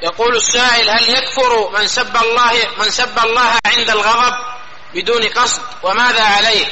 يقول السائل: هل يكفر من سب الله عند الغضب بدون قصد، وماذا عليه؟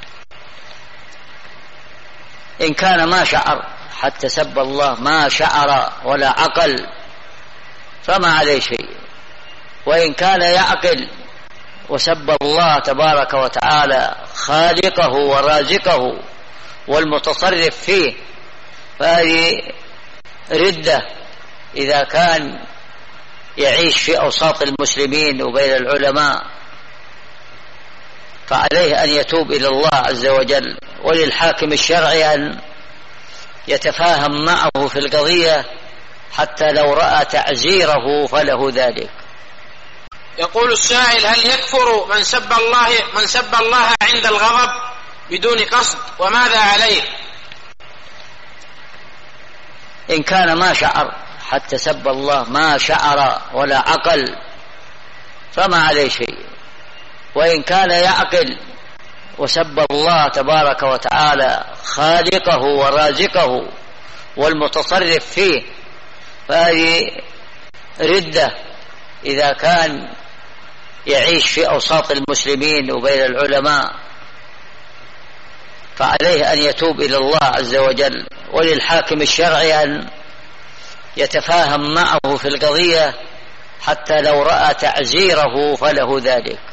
إن كان ما شعر، حتى سب الله ما شعر ولا عقل فما عليه شيء. وإن كان يعقل وسب الله تبارك وتعالى خالقه ورازقه والمتصرف فيه فهذه ردة. إذا كان يعيش في أوساط المسلمين وبين العلماء فعليه أن يتوب إلى الله عز وجل، وللحاكم الشرعي أن يتفاهم معه في القضية حتى لو رأى تعزيره فله ذلك. يقول السائل: هل يكفر من سب الله عند الغضب بدون قصد، وماذا عليه؟ إن كان ما شعر، حتى سب الله ما شعر ولا عقل فما عليه شيء. وإن كان يعقل وسب الله تبارك وتعالى خالقه ورازقه والمتصرف فيه فهذه ردة. إذا كان يعيش في أوساط المسلمين وبين العلماء فعليه أن يتوب إلى الله عز وجل، وللحاكم الشرعي أن يتفاهم معه في القضية حتى لو رأى تعزيره فله ذلك.